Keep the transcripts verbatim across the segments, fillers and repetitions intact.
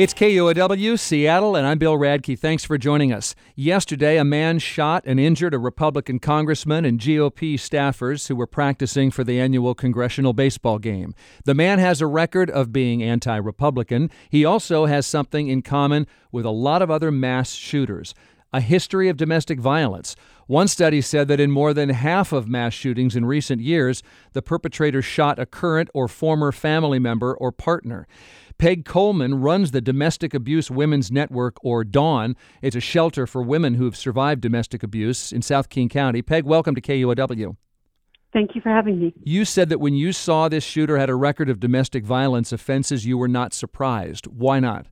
It's K U O W, Seattle, and I'm Bill Radke. Thanks for joining us. Yesterday, a man shot and injured a Republican congressman and G O P staffers who were practicing for the annual congressional baseball game. The man has a record of being anti-Republican. He also has something in common with a lot of other mass shooters: a history of domestic violence. One study said that in more than half of mass shootings in recent years, the perpetrator shot a current or former family member or partner. Peg Coleman runs the Domestic Abuse Women's Network, or DAWN. It's a shelter for women who have survived domestic abuse in South King County. Peg, welcome to K U O W. Thank you for having me. You said that when you saw this shooter had a record of domestic violence offenses, you were not surprised. Why not?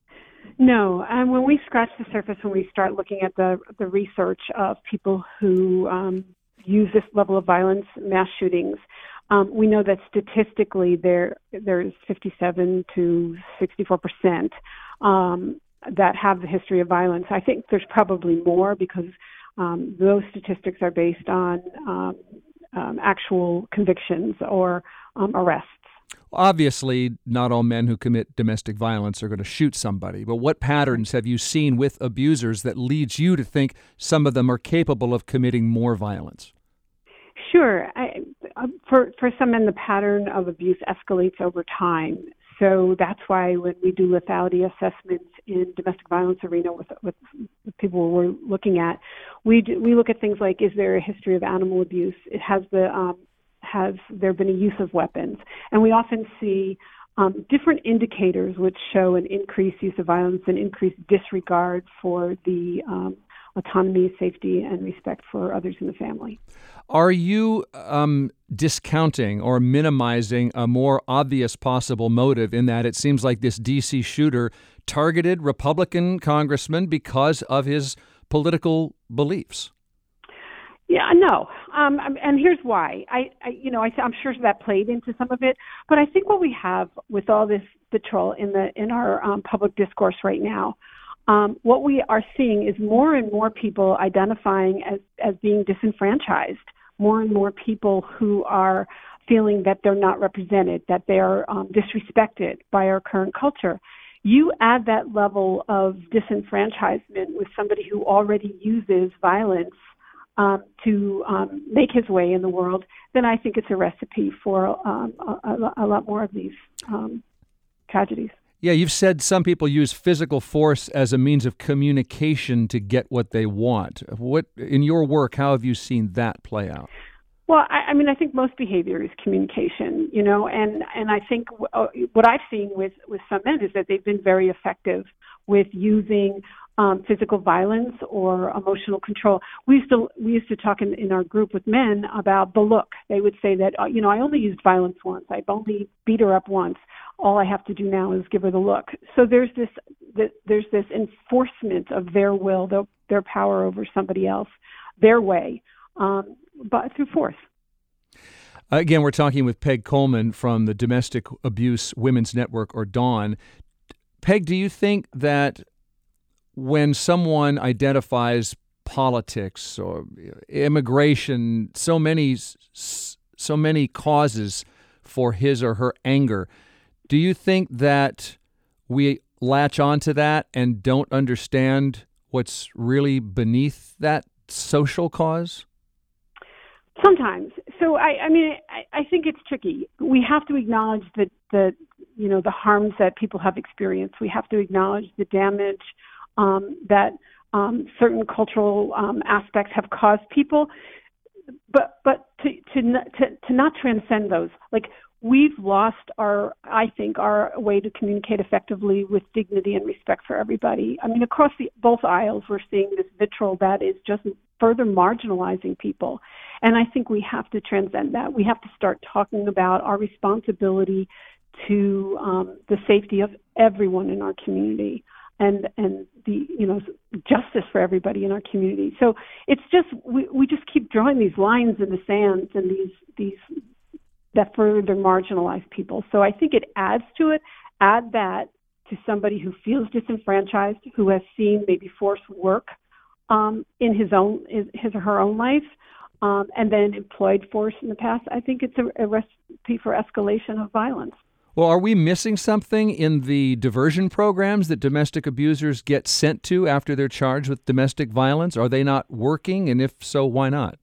No, and when we scratch the surface, when we start looking at the the research of people who um, use this level of violence, mass shootings, um, we know that statistically there there's fifty-seven to sixty-four percent um, that have the history of violence. I think there's probably more because um, those statistics are based on um, um, actual convictions or um, arrests. Obviously, not all men who commit domestic violence are going to shoot somebody, but what patterns have you seen with abusers that leads you to think some of them are capable of committing more violence? Sure. I, for, for some men, the pattern of abuse escalates over time. So that's why when we do lethality assessments in domestic violence arena with, with people we're looking at, we do, we look at things like, is there a history of animal abuse? It has the um, has there been a use of weapons? And we often see um, different indicators which show an increased use of violence and increased disregard for the um, autonomy, safety, and respect for others in the family. Are you um, discounting or minimizing a more obvious possible motive in that it seems like this D C shooter targeted Republican congressmen because of his political beliefs? Yeah, no, um, and here's why. I, I you know, I, I'm sure that played into some of it, but I think what we have with all this vitriol in the in our um, public discourse right now, um, what we are seeing is more and more people identifying as as being disenfranchised. More and more people who are feeling that they're not represented, that they are um, disrespected by our current culture. You add that level of disenfranchisement with somebody who already uses violence Um, to um, make his way in the world, then I think it's a recipe for um, a, a lot more of these um, tragedies. Yeah, you've said some people use physical force as a means of communication to get what they want. What, in your work, how have you seen that play out? Well, I, I mean, I think most behavior is communication, you know, and, and I think w- uh, what I've seen with, with some men is that they've been very effective with using Um, physical violence or emotional control. We used to we used to talk in, in our group with men about the look. They would say that, uh, you know, I only used violence once. I've only beat her up once. All I have to do now is give her the look. So there's this th- there's this enforcement of their will, their, their power over somebody else, their way, um, but through force. Again, we're talking with Peg Coleman from the Domestic Abuse Women's Network, or DAWN. Peg, do you think that when someone identifies politics or immigration, so many, so many causes for his or her anger, do you think that we latch onto that and don't understand what's really beneath that social cause? Sometimes. So I, I mean, I, I think it's tricky. We have to acknowledge that the, you know, the harms that people have experienced. We have to acknowledge the damage Um, that um, certain cultural um, aspects have caused people, but but to, to to to not transcend those. Like, we've lost our, I think, our way to communicate effectively with dignity and respect for everybody. I mean, across the, both aisles, we're seeing this vitriol that is just further marginalizing people, and I think we have to transcend that. We have to start talking about our responsibility to um, the safety of everyone in our community. And, and the, you know, justice for everybody in our community. So it's just, we, we just keep drawing these lines in the sands and these, these, that further marginalize people. So I think it adds to it. Add that to somebody who feels disenfranchised, who has seen maybe force work um, in his own, his or her own life, um, and then employed force in the past. I think it's a, a recipe for escalation of violence. Well, are we missing something in the diversion programs that domestic abusers get sent to after they're charged with domestic violence? Are they not working? And if so, why not?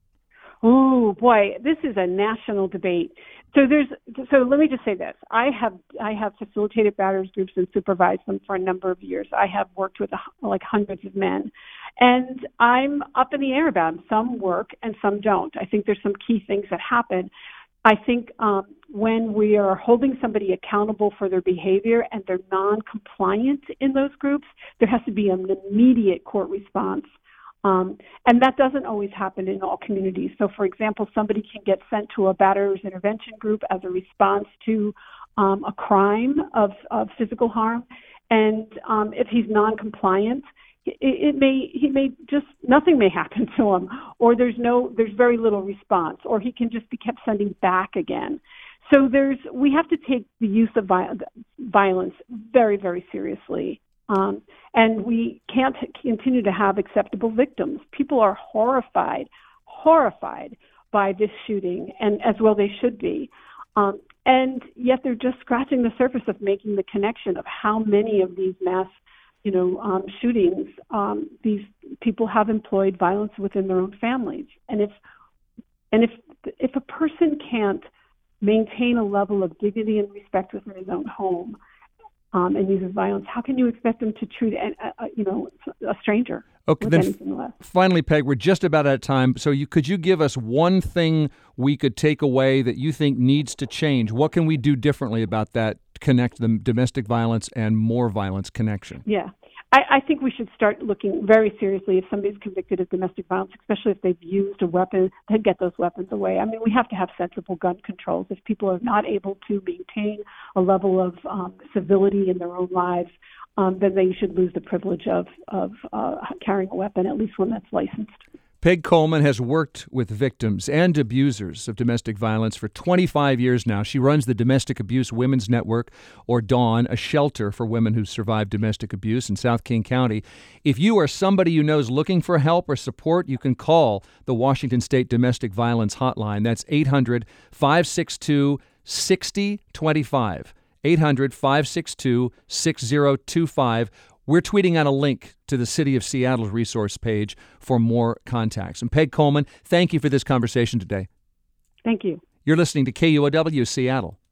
Oh boy, this is a national debate. So there's so let me just say this. I have I have facilitated batters groups and supervised them for a number of years. I have worked with like hundreds of men, and I'm up in the air about them. Some work and some don't. I think there's some key things that happen. I think um, when we are holding somebody accountable for their behavior and they're non-compliant in those groups, there has to be an immediate court response. Um, and that doesn't always happen in all communities. So, for example, somebody can get sent to a batterers intervention group as a response to um, a crime of, of physical harm. And um, if he's non-compliant, it, it may he may just nothing may happen to him, or there's no there's very little response, or he can just be kept sending back again. So there's we have to take the use of violence very, very seriously. Um, and we can't continue to have acceptable victims. People are horrified, horrified by this shooting, and as well they should be. Um, and yet they're just scratching the surface of making the connection of how many of these mass, you know, um, shootings, um, these people have employed violence within their own families. And if and if if a person can't maintain a level of dignity and respect within his own home, Um, and uses violence, how can you expect them to treat, uh, you know, a stranger? Okay, then f- finally, Peg, we're just about out of time. So, you could you give us one thing we could take away that you think needs to change? What can we do differently about that? Connect the domestic violence and more violence connection. Yeah, I, I think we should start looking very seriously if somebody's convicted of domestic violence, especially if they've used a weapon, to get those weapons away. I mean, we have to have sensible gun controls. If people are not able to maintain a level of um, civility in their own lives, um, then they should lose the privilege of, of uh, carrying a weapon, at least one that's licensed. Peg Coleman has worked with victims and abusers of domestic violence for twenty-five years now. She runs the Domestic Abuse Women's Network, or DAWN, a shelter for women who survived domestic abuse in South King County. If you or somebody you know is looking for help or support, you can call the Washington State Domestic Violence Hotline. That's eight hundred, five six two, six zero two five. eight hundred, five six two, six zero two five. We're tweeting out a link to the City of Seattle's resource page for more contacts. And Peg Coleman, thank you for this conversation today. Thank you. You're listening to K U O W Seattle.